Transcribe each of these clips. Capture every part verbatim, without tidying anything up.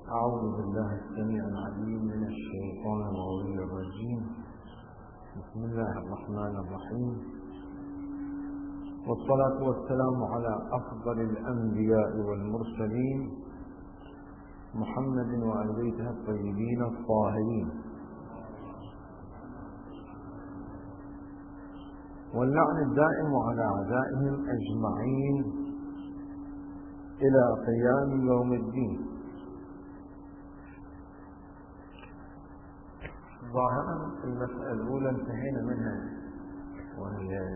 أعوذ بالله السميع العليم من الشيطان الرجيم. بسم الله الرحمن الرحيم، والصلاة والسلام على أفضل الأنبياء والمرسلين محمد وآل بيته الطيبين الطاهرين، واللعن الدائم على أعدائهم أجمعين إلى قيام يوم الدين. ظاهرا المسألة الأولى انتهينا منها، وهي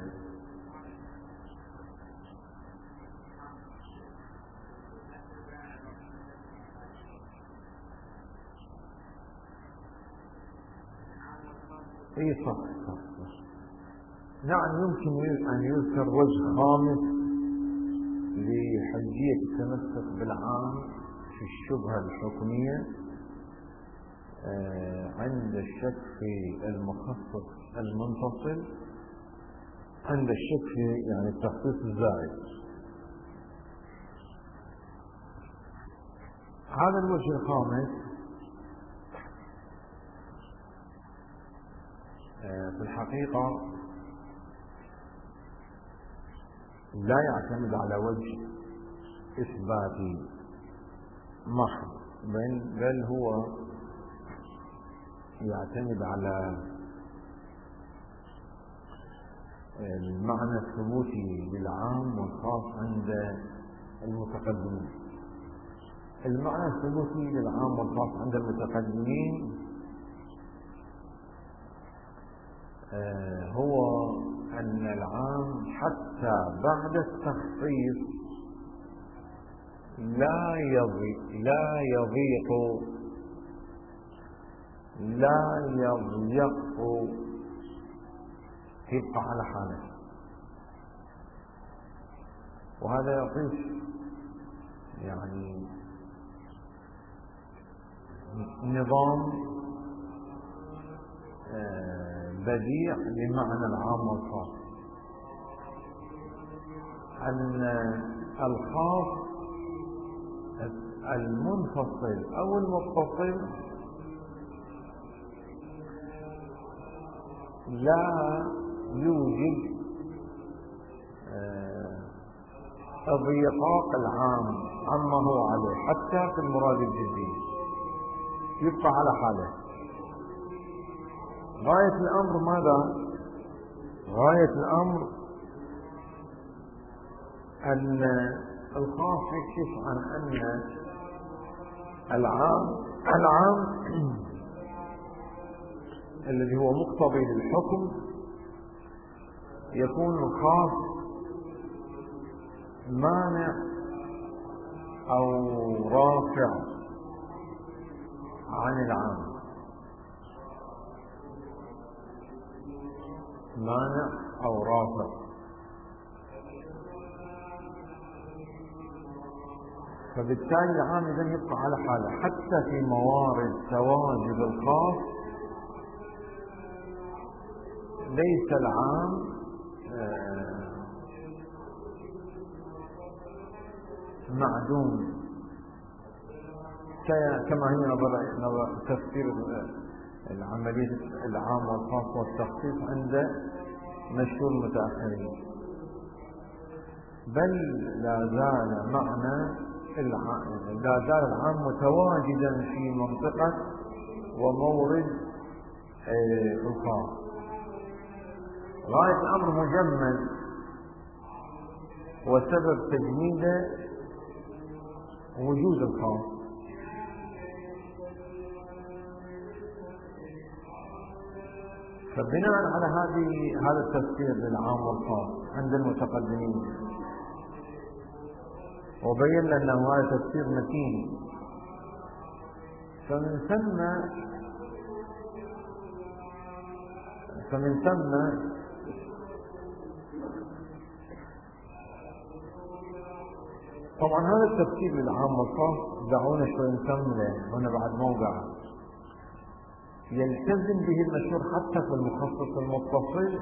اي صح صح صح. نعم، يمكن أن يذكر وجه خامس لحجية التمسك بالعام في الشبهة الحكمية عند الشك في المخصص المنفصل، عند الشك في يعني التخصيص الزائد. هذا الوجه الخامس في الحقيقة لا يعتمد على وجه إثباتي محض، بل هو يعتمد على المعنى الثبوتي للعام والخاص عند المتقدمين. المعنى الثبوتي للعام والخاص عند المتقدمين هو أن العام حتى بعد التخصيص لا يضيق لا يضيق لا يضيق يبقى على حاله. وهذا يعطيك يعني نظام بديع لمعنى العام والخاص، أن الخاص المنفصل أو المتصل لا يوجد اضيقاق العام عما هو عليه حتى في المراد الجزئي، يبقى على حاله. غاية الأمر ماذا؟ غاية الأمر أن الخاص يكشف عن أن العام العام الذي هو مقتضي للحكم يكون الخاص مانع أو رافع عن العام، مانع أو رافع. فبالتالي العام إذن يبقى على حاله حتى في موارد تواجد الخاص. ليس العام معدوم كما هي نظر تفسير العملية العام والخاص والتخصيص عند مشهور المتأخرين، بل لا زال معنى لا زال العام متواجدا في منطقة ومورد الخاص. غاية الأمر مجمل، وسبب تجميده وجود الخاص. فبناء على هذه هذا التفسير للعام والخاص عند المتقدمين، وبين أنه هذا تفسير متين، فمن ثم فمن ثم طبعا هذا التفسير للعام والخاص دعونا شوي نكمله هنا بعد موقع يلتزم به المشهور حتى في المخصص المتصل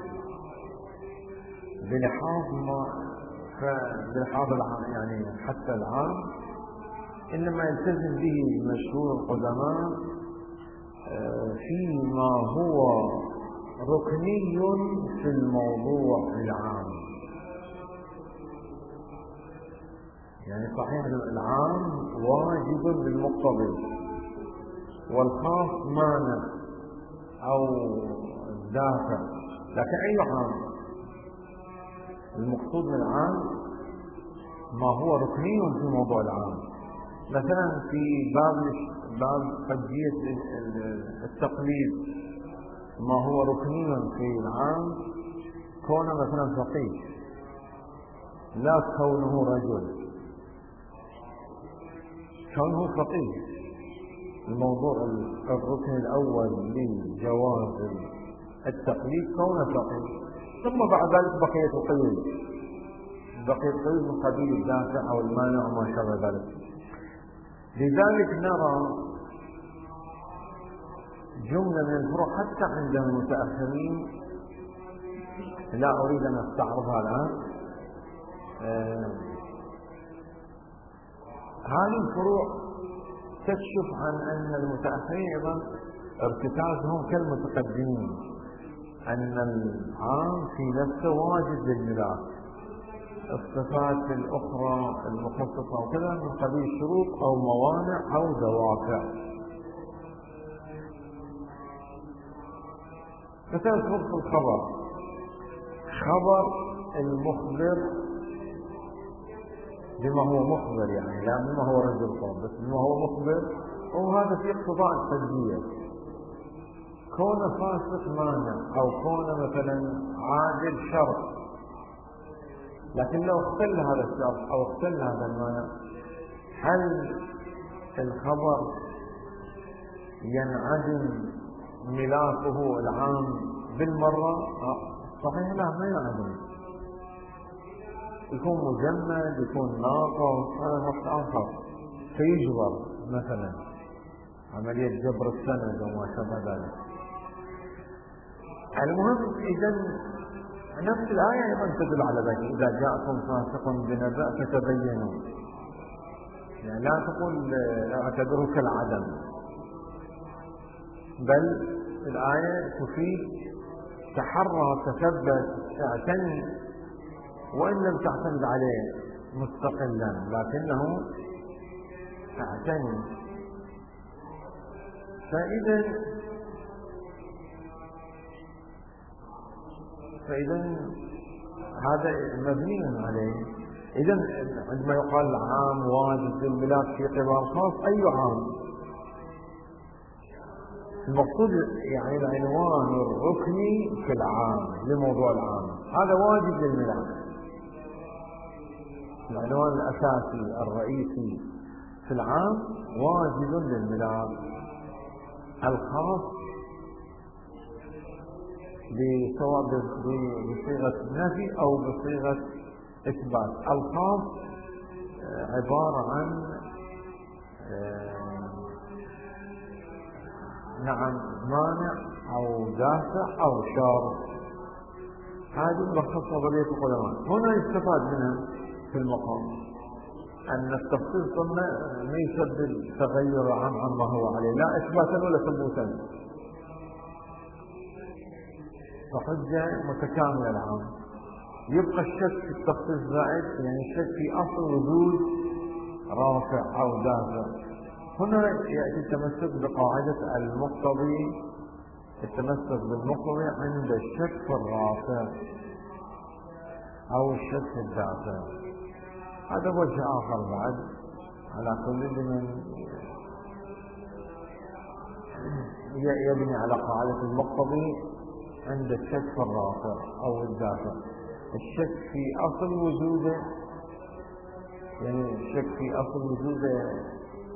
بلحاظ ما بلحاظ العام، يعني حتى العام إنما يلتزم به مشهور القدماء فيما هو ركني في الموضوع العام. يعني صحيح العام واجب بالمقتضي والخاص مانع أو دافع، لكن أي عام المقصود من العام ما هو ركني في موضوع العام. مثلا في باب باب قضية التقليد ما هو ركني في العام كونه مثلا فقيه لا كونه رجل، كونه فقيه. الموضوع الركن الأول لجواز التقليد كونه فقيه، ثم بعد ذلك بقية القيود، بقية القيود من قبيل الدافع أو المانع وما شابه ذلك. لذلك نرى جملة من الفروع حتى عند المتأخرين لا أريد أن أستعرضها الآن. آه هذه الفروع تكشف عن أن المتأخرين أيضا ارتكازهم كالمتقدمين، أن العام في نفسه واجب للملاك، الصفات الأخرى المخصصة وكذا من قبيل شروط أو موانع أو دوافع. مثلا فرق الخبر، خبر المخبر بما هو مخبر، يعني لا بما هو رجل صوت، بس بما هو مخبر، وهذا في اقتضاء التسجيل. كون فاسق مانع أو كون مثلا عادل شرط، لكن لو اختل هذا الشرط أو اختل هذا المانع، هل الخبر ينعدم ملاكه العام بالمرة؟ صحيح لا، ما ينعدم، يكون مجمد، يكون ناقص، هذا وقت آخر فيجبر مثلا عملية جبر السند وما شابه ذلك. المهم إذا نفس الآية أيضا تدل على ذلك، إذا جاءكم فاسق بنبأ فتبينوا، يعني لا تقول اعتبره كالعدم، بل الآية تفيد تحرى تثبت اعتني، وإن لم تعتمد عليه مستقلا لكنه اعتني. فإذا فإذا هذا مبني عليه. إذا عندما يقال العام واجب للملاك في قبال خاص، أي عام؟ المقصود يعني العنوان الركني في العام لموضوع العام هذا واجب للملاك، العنوان الأساسي الرئيسي في العام واجب للملاك. الخاص سواء بصيغة نفي أو بصيغة إثبات. الخاص عبارة عن نعم مانع أو دافع أو شارط، هذه ملخص نظرية القدماء. هنا يستفاد منها في المقام أن التخصيص ما يسبب تغير عن عما هو عليه، لا إثباتا ولا ثبوتا، فحجة متكاملة العام. يبقى الشك في التخصيص زائد، يعني الشك في أصل وجود رافع أو دافع. هنا يأتي التمسك بقاعدة المقتضي، التمسك بالمقتضي عند الشك في الرافع أو الشك في الدافع. هذا وجه آخر بعد على كل من يبني على قاعدة المقتضي عند الشك في الرافع أو الدافع. الشك في أصل وجوده، يعني الشك في أصل وجوده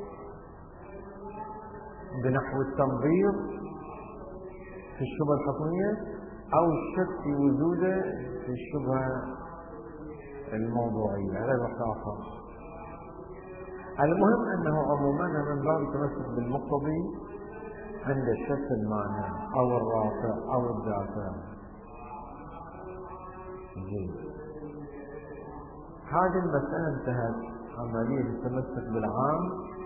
بنحو التنظير في الشبهة الحكمية، أو الشك في وجوده في الشبهة الموضوعية، هذا وقت آخر. المهم أنه عموما من باب التمسك بالمقتضي عند الشك المانع أو الرافع أو الدافع. جيد. هذه المسألة انتهت عملية التمسك بالعام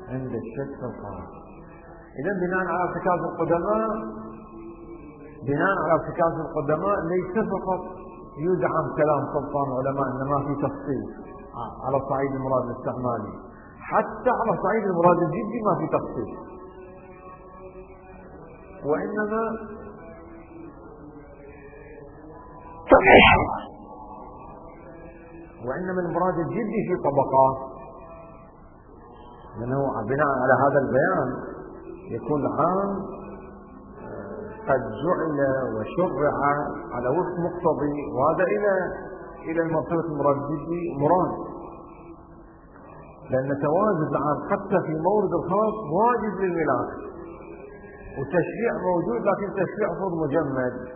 عند الشك في الخاص. إذا بناء على ارتكاز القدماء بناء على ارتكاز القدماء ليس فقط يدعم كلام سلطان العلماء إن ما في تخصيص على صعيد المراد الاستعمالي، حتى على صعيد المراد الجدي ما في تخصيص، وإنما وإنما المراد الجدي في طبقات، لأنه بناء على هذا البيان يكون العام قد جعل وشرع على وفق مقتضي، وهذا إلى إلى المرتبة المراد الجدي مراد، لأن تواجد العام حتى في مورد الخاص واجب للملاك، وتشريع موجود لكن تشريع صد مجمد،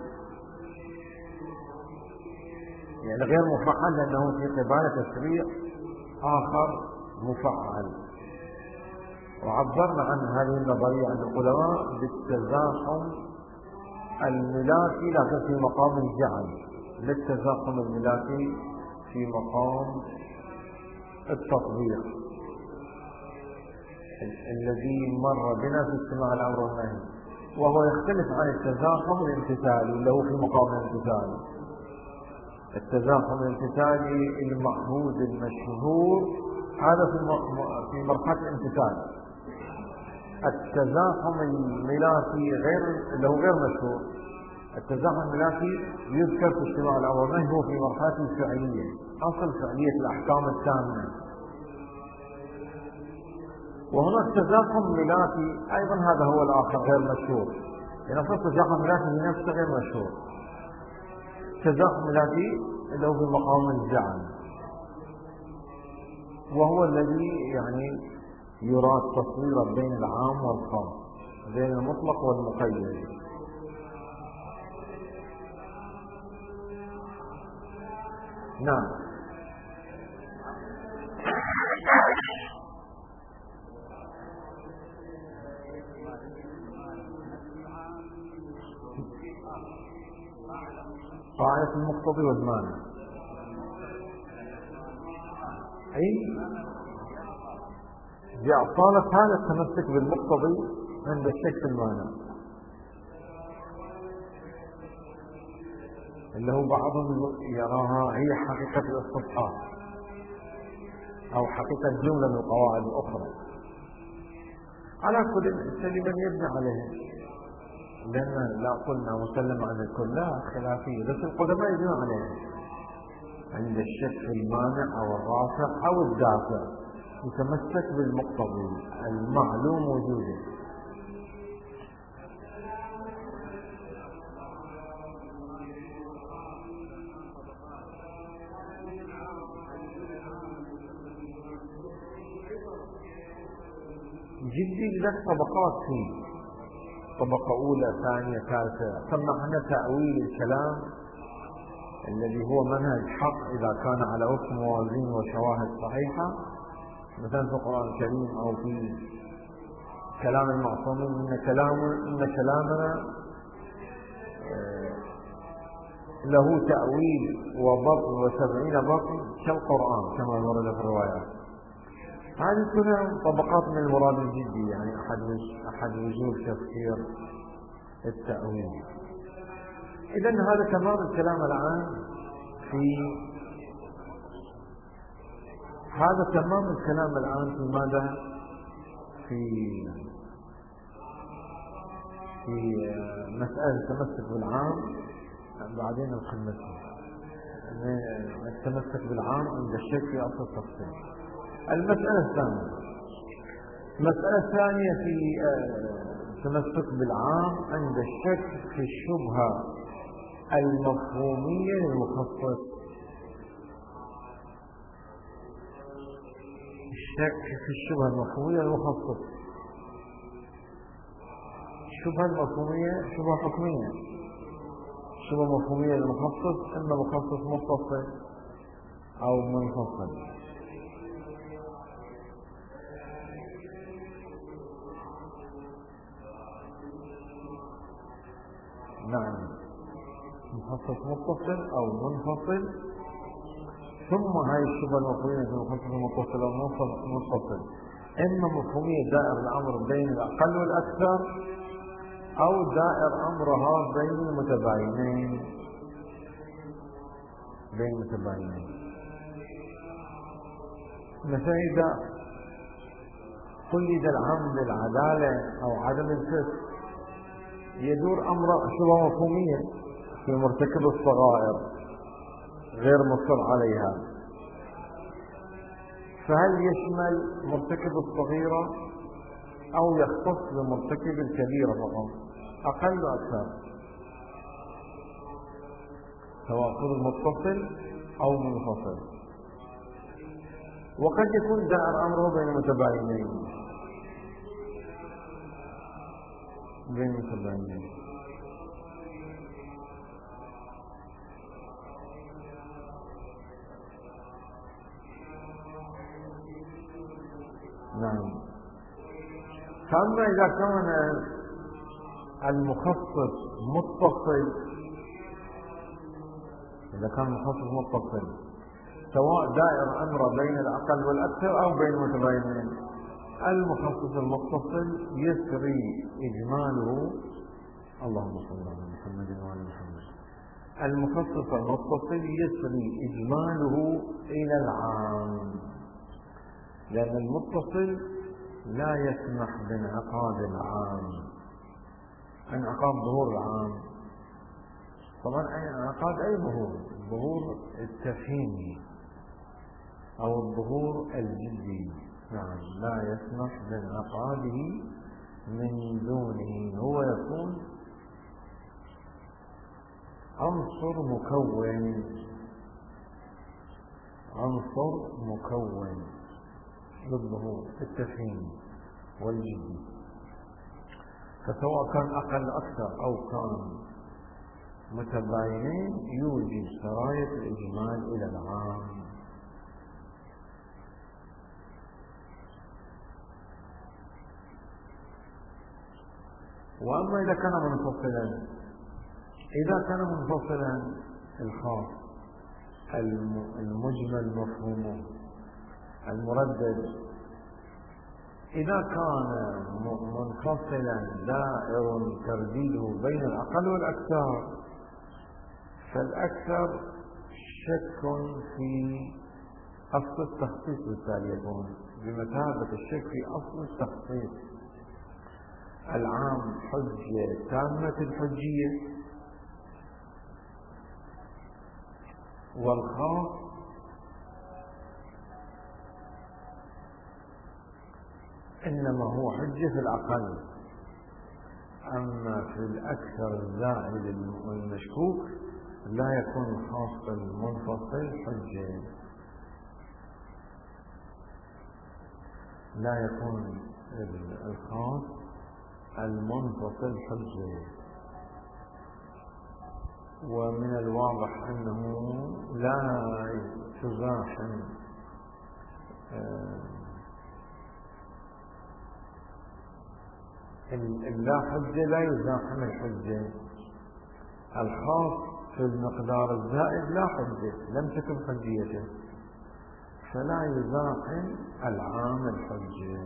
يعني غير مفعل، لأنه في قبالة تشريع آخر مفعل. وعبرنا عن هذه النظرية عند العلماء بالتزاحم الملاكي لكن في مقام الجعل، للتزاحم الملاكي في مقام التطبيق الذي مر بنا في اجتماع الأمر والنهي، وهو يختلف عن التزاحم الامتثالي اللي هو في مقام الامتثال. التزاحم الامتثالي المعهود المشهور هذا في مرحلة الامتثال. التزاحم الملاكي غير اللي هو غير مشهور. التزاحم الملاكي يذكر في اجتماع الأمر والنهي هو في مرحلة الفعلية، أصل فعلية الأحكام التامة. وهناك تزاحم ملاكي أيضا هذا هو الآخر غير مشهور، يعني أصل التزاحم الملاكي بنفسه غير مشهور. تزاحم ملاكي اللي هو في مقام الجعل، وهو الذي يعني يراد تصويرا بين العام والخاص، بين المطلق والمقيد. نعم. قاعدة المقتضي والمانع. أي بأصالة هذا التمسك بالمقتضي عند الشك في المانع، اللي هو بعضهم يراها هي حقيقة الاستصحاب أو حقيقة جملة من القواعد الأخرى. على كل السليم يبني عليه، لأن لا قلنا مسلم عن الكل لا خلافية، بس القدماء يبنون عليه عند الشك في المانع أو الرافع أو الدافع، يتمسك بالمقتضي المعلوم وجوده. جدي لك طبقات فيه، طبقة أولى ثانية ثالثة. ثم عندنا تأويل الكلام الذي هو منهج حق إذا كان على وفق موازين وشواهد صحيحة، مثلا في القرآن الكريم أو في كلام المعصومين، إن كلام إن كلامنا له تأويل وبطن وسبعين بطن كالقرآن كما ورد في الروايات. هذه كلها طبقات من المراد الجدي، يعني أحد أحد وجوه تفسير التأويل. إذن هذا تمام الكلام الآن في هذا تمام الكلام الآن في ماذا؟ في في مسألة التمسك بالعام، بعدين نخلصها. التمسك بالعام عند الشك في أصل التفصيل. المسألة الثانية المسألة الثانية في التمسك بالعام عند الشك في الشبهة المفهومية للمخصص. الشك في الشبهة المفهومية للمخصص. الشبهة المفهومية شبهة حكمية، الشبهة المفهومية للمخصص إما مخصص متصل أو منفصل. نعم، مخصص متصل أو منفصل. ثم هاي الشبهة المفهومية في المخصص المتصل أو منفصل إما مفهومية دائر الأمر بين الأقل والأكثر، أو دائر أمرها بين المتباينين بين المتباينين مثلا إذا قيد العام بالعدالة أو عدم الفسق يدور أمر شبه مفهومية في مرتكب الصغائر غير مصر عليها، فهل يشمل مرتكب الصغيرة أو يختص بمرتكب الكبيرة فقط أقل وأكثر، سواء كان متصل أو منفصل؟ وقد يكون دائر أمره بين متباينين بين متباينين نعم. فأما إذا كان المخصص متصل إذا كان المخصص متصل سواء دائر أمر بين الأقل والأكثر أو بين المتباينين، المخصص المتصل يسري إجماله اللهم صل على محمد وعلى محمد المخصص المتصل يسري إجماله إلى العام، لأن المتصل لا يسمح بانعقاد العام، انعقاد ظهور العام. طبعا انعقاد أي ظهور؟ الظهور التفهيمي أو الظهور الجدي، نعم، لا يسمح بانعقاده من دونه، هو يكون عنصر مكون عنصر مكون للظهور التفهيمي والجدي، فسواء كان أقل أكثر أو كان متباينين يوجد سراية الإجمال إلى العام. وأما إذا كان منفصلا إذا كان منفصلا الخاص المجمل مفهومه المردد إذا كان منفصلا دائر ترديده بين الأقل والأكثر، فالأكثر شك في أصل التخصيص، بالتالي يكون بمثابة الشك في أصل التخصيص. العام حجة تامة الحجية، والخاص إنما هو حجة في الأقل، أما في الأكثر الزائد المشكوك لا يكون الخاص المنفصل حجة، لا يكون الخاص المنفصل حجة. ومن الواضح أنه لا تزاحم اللا حجة لا يزاحم الحجة. الخاص في المقدار الزائد لا حجة، لم تكن حجيته، فلا يزاحم العام الحجة.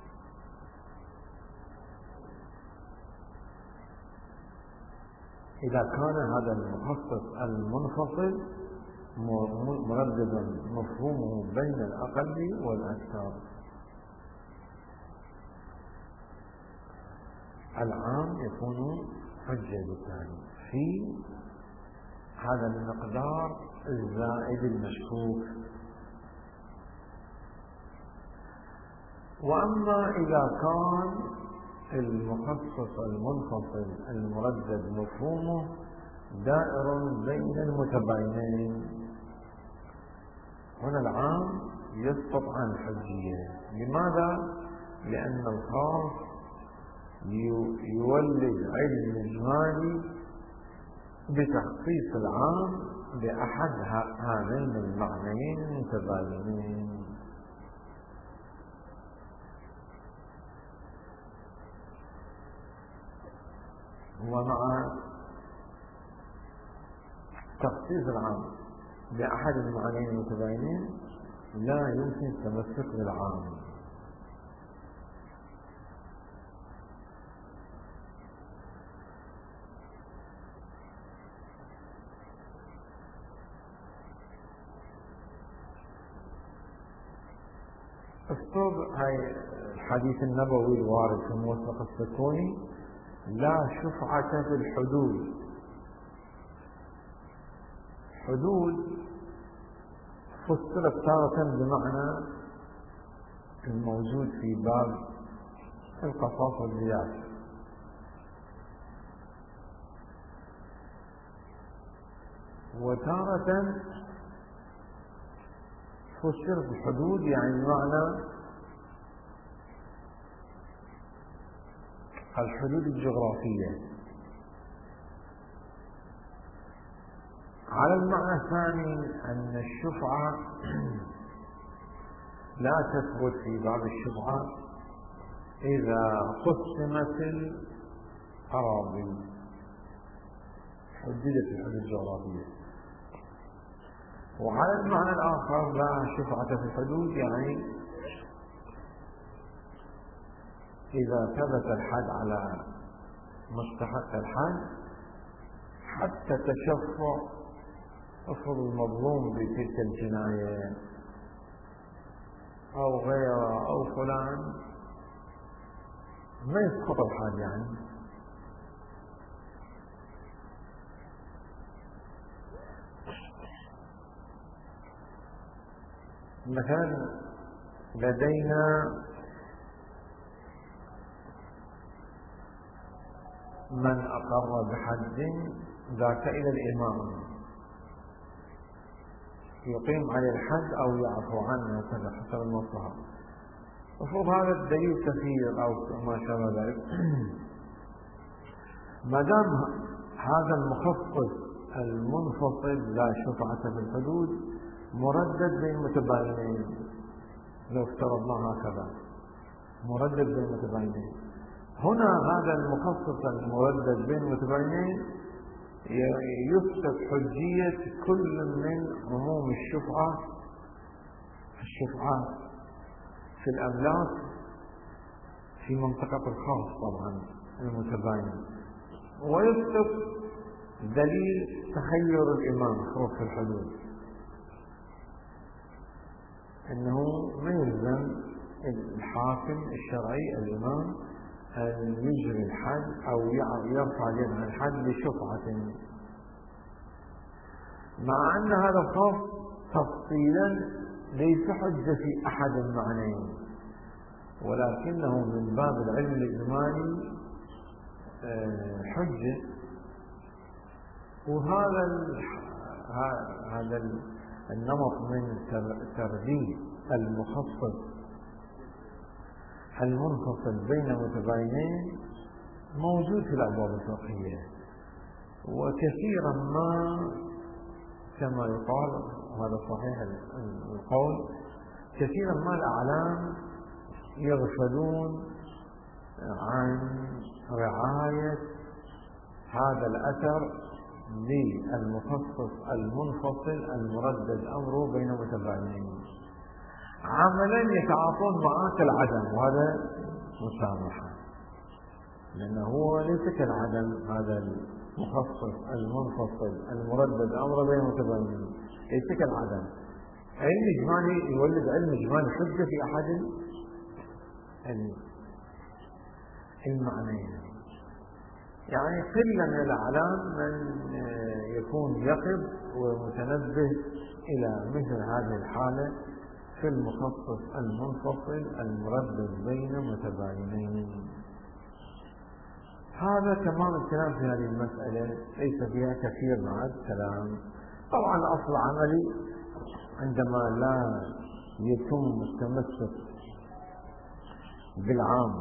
إذا كان هذا المخصص المنفصل مرددا مفهومه بين الأقل والأكثر، العام يكون حجة بالتالي في هذا المقدار الزائد المشكوك. وأما إذا كان المخصص المنفصل المردد مفهومه دائر بين المتباينين، هنا العام يسقط عن الحجية. لماذا؟ لأن الخاص يولد علم إجمالي بتخصيص العام بأحد هذين المعنيين المتباينين. ومع تخصيص العام بأحد المعنيين المتباينين لا يمكن التمسك بالعام، اسلوب هاي الحديث النبوي الوارد في موثق السكوني: لا شفعة في الحدود. حدود فسرت تارة بمعنى الموجود في باب القصاص والزيادة، وتارة فسرت الحدود يعني بمعنى الحدود الجغرافية. على المعنى الثاني أن الشفعة لا تثبت في باب الشفعة إذا قسمت الأراضي، حددت الحدود الجغرافية. وعلى المعنى الآخر لا شفعة في الحدود يعني إذا ثبت الحد على مستحق الحد حتى تشفع افرض المظلوم بتلك الجناية أو غيره أو فلان، ما يسقط الحد. يعني مثلا لدينا من أقر بحد ذاك إلى الإمام يقيم عليه الحد أو يعفو عنه وكذا حسب المصلحة. المفروض هذا الدليل كثير أو ما شابه ذلك. ما دام هذا المخصص المنفصل لا شفعة في الحدود مردد بين متباينين، لو افترضنا هكذا مردد بين متباينين، هنا هذا المخصص المردد بين متباينين يثبت حجية كل من عموم الشفعة الشفعة في الأملاك في منطقة الخاص طبعا المتباين، ويثبت دليل تخير الإمام خروج في الحدود، أنه ما يلزم الحاكم الشرعي الإمام أن يجري الحد أو يرفع اليد عن الحد بشفعة، مع أن هذا الخاص تفصيلا ليس حجة في أحد المعنيين، ولكنه من باب العلم الإجمالي حجة. وهذا هذا النمط من ترديد المخصص المنفصل بين متباينين موجود في الأبواب الفقهية، وكثيرا ما كما يقال وهذا صحيح القول كثيرا ما الأعلام يغفلون عن رعاية هذا الأثر للمخصص المنفصل المردد أمره بين متباينين، عملا يتعاطون معه كالعدم، وهذا مسامحة، لأنه هو ليس كالعدم. هذا المخصص المنفصل المردد أمره بين متباينين ليس كالعدم. علم إجمالي يولد علم إجمالي حجة في أحد المعنيين. يعني قلة من الأعلام من يكون يقظ ومتنبه إلى مثل هذه الحالة في المخصص المنفصل المردد بين متباينين. هذا تمام الكلام في هذه المسألة، ليس فيها كثير من الكلام. طبعا أصل عملي عندما لا يتم التمسك بالعام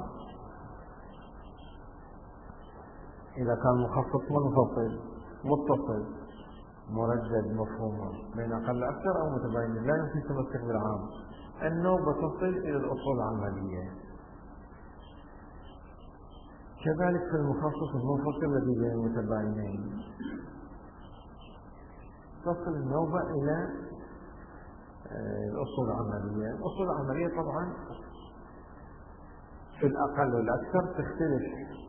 إذا كان مخصص منفصل متصل مردد مفهوما بين أقل أكثر أو متباينين لا يمكن التمسك بالعام، النوبة تصل إلى الأصول العملية. كذلك في المخصص المنفصل الذي بين المتباينين تصل النوبة إلى الأصول العملية. الأصول العملية طبعا في الأقل والأكثر تختلف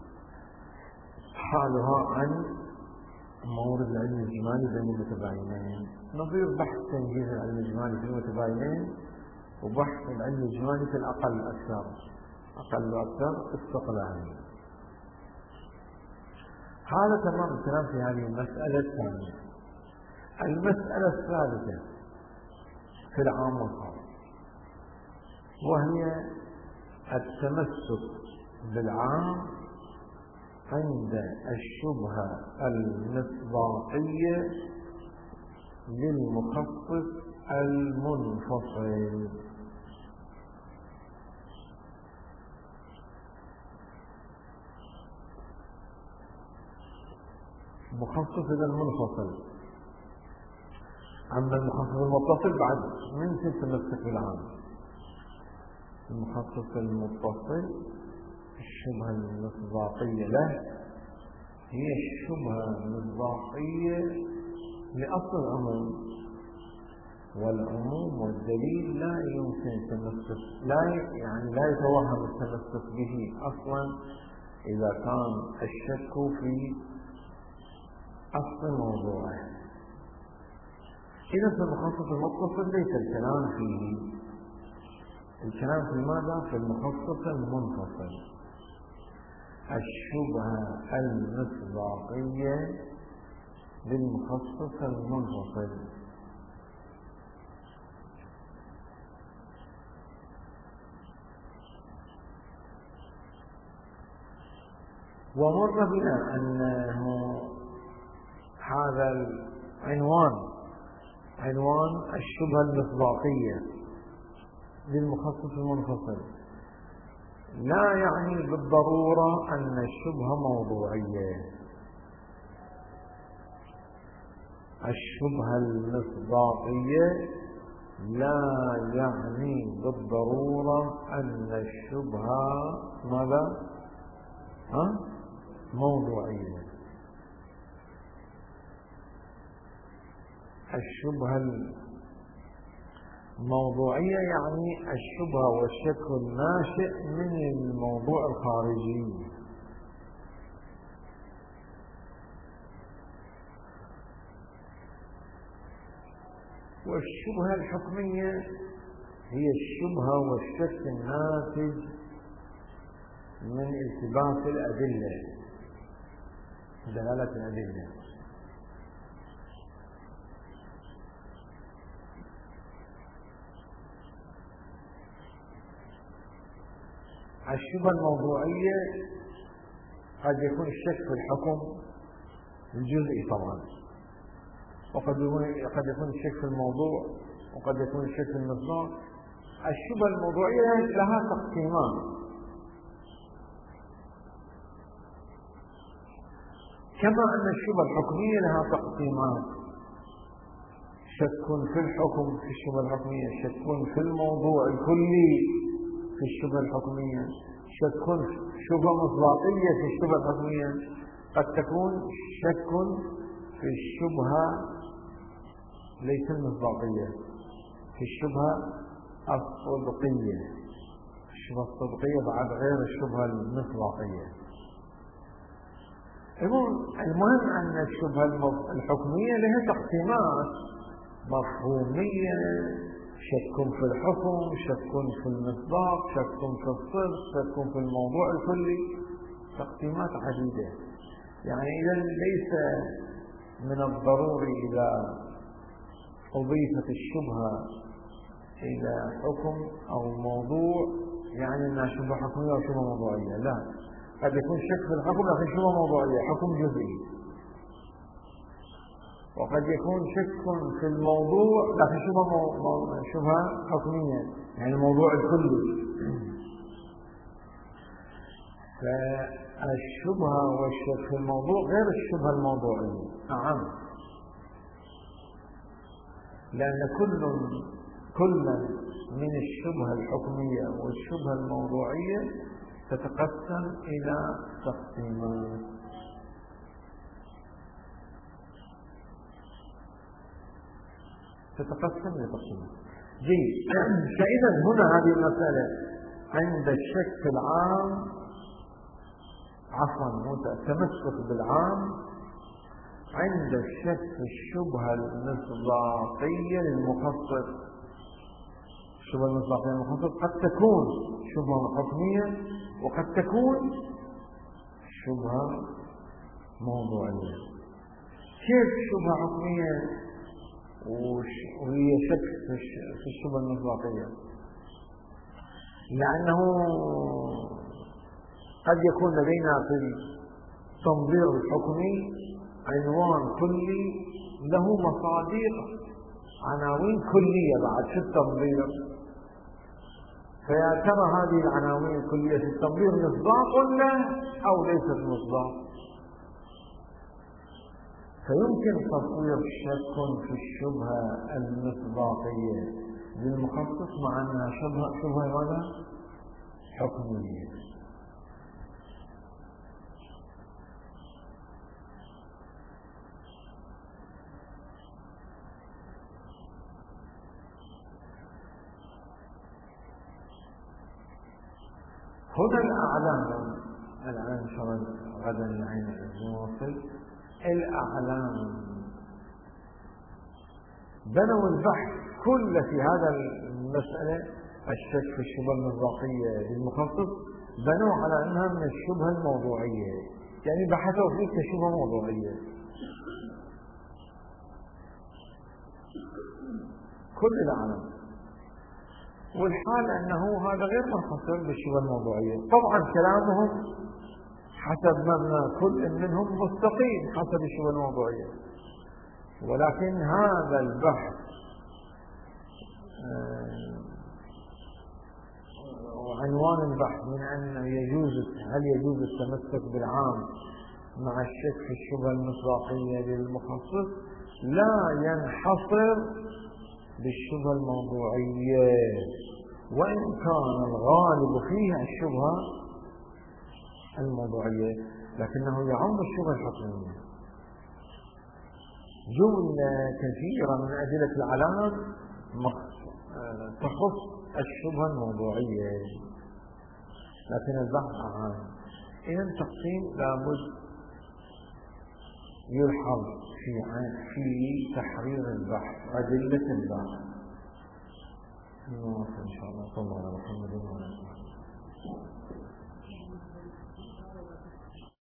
حالها عن مورد العلم الإجمالي بين المتباينين. نظير بحث تنجيز العلم الإجمالي في المتباينين وبحث العلم الإجمالي في الأقل أكثر أقل أكثر استقلالي. هذا تمام الكلام في هذه المسألة الثانية. المسألة الثالثة في العام والخاص، وهي التمسك بالعام عند الشبهة المصداقية للمخصص المنفصل. مخصص إلى المنفصل، أما المخصص المتصل بعد من تتمسك بالعام. المخصص المتصل الشبهة المصداقية له هي الشبهة المصداقية لأصل العموم، والعموم والدليل لا يمكن التمسك، لا يعني لا يتوهم التمسك به أصلا إذا كان الشك في أصل موضوعه. إذا في المخصص المتصل ليس الكلام فيه، الكلام في ماذا؟ في المخصص المنفصل، الشبهة المصداقية للمخصص المنفصل. ومر بنا أنه هذا العنوان عنوان الشبهة المصداقية للمخصص المنفصل لا يعني بالضرورة أن الشبهة موضوعية. الشبهة المصداقية لا يعني بالضرورة أن الشبهة ماذا؟ ها؟ موضوعية. الشبهة الموضوعية يعني الشبهة والشك الناشئ من الموضوع الخارجي. والشبهة الحكمية هي الشبهة والشك الناتج من التباس الأدلة، دلالة الأدلة. الشبهة الموضوعية قد يكون الشك في الحكم الجزئي طبعا، وقد يكون قد يكون الشك في الموضوع، وقد يكون الشك في المصداق. الشبهة الموضوعية لها تقسيمان، كما أن الشبهة الحكمية لها تقسيمات: شك في الحكم في الشبهة الحكمية، شك في الموضوع الكلي في الشبهة الحكمية، شك شبهة مصداقية في الشبهة الحكمية. قد تكون شك في الشبهة ليس المصداقية، في الشبهة الصدقية. الشبهة الصدقية بعد غير الشبهة المصداقية. المهم أن الشبهة الحكمية لها تقسيمات مفهومية: شك في الحكم، شك في المصداق، شك في الصدق، شك في الموضوع الكلي، تقسيمات عديدة. يعني إذا ليس من الضروري إذا أضيفت الشبهة إلى حكم أو موضوع يعني أنها شبهة حكمية أو شبهة موضوعية، لا. قد يكون شك في الحكم لكن شبهة موضوعية، حكم جزئي. وقد يكون شك في الموضوع لكن شبهة شبهة حكمية، يعني الموضوع الكلي. فالشبهة والشك في الموضوع غير الشبهة الموضوعية. نعم، لأن كل كل من الشبهة الحكمية والشبهة الموضوعية تتقسم إلى تقسيمات. تتقسم إلى تقسيمات. جيد. فإذا هنا هذه المسألة عند الشك العام، عفوا التمسك بالعام عند الشك في الشبهة المصداقية للمخصص. الشبهة المصداقية المخصص قد تكون شبهة حكمية وقد تكون شبهة موضوعية. كيف شبهة حكمية وهي شك في الشبهة المصداقية؟ لأنه قد يكون لدينا في التنظير الحكمي عنوان كلي له مصادر عناوين كلية بعد في التنظير، فيا ترى هذه العناوين الكلية في التنظير مصداق له أو ليست مصداق؟ فيمكن تصوير شك في الشبهة المصداقية للمخصص مع أنها شبهة شبهة ماذا؟ حكمية. هنا الأعلام الآن إن شاء الله غدا العين نواصل الأعلام بنوا البحث كله في هذا المسألة الشك في الشبهة المصداقية للمخصص، بنوا على أنها من الشبهة الموضوعية، يعني بحثوا فيه كشبهة موضوعية. كل العالم والحال أنه هذا غير منحصر بالشبهة الموضوعية. طبعا كلامهم حسب مبنى كل منهم مستقيم حسب الشبهة الموضوعية، ولكن هذا البحث وعنوان البحث من أن يجوز هل يجوز التمسك بالعام مع الشك في الشبهة المصداقية للمخصص لا ينحصر بالشبهة الموضوعية، وإن كان الغالب فيها الشبهة الموضوعية لكنه يعم الشبهة الحكمية. جملة كثيرة من أدلة العلام تخص الشبهة الموضوعية، لكن البحث عام. إذا التقسيم لابد يلحظ في في تحرير البحث أدلة البحث. نواصل إن شاء الله. صلى الله عليه وسلم.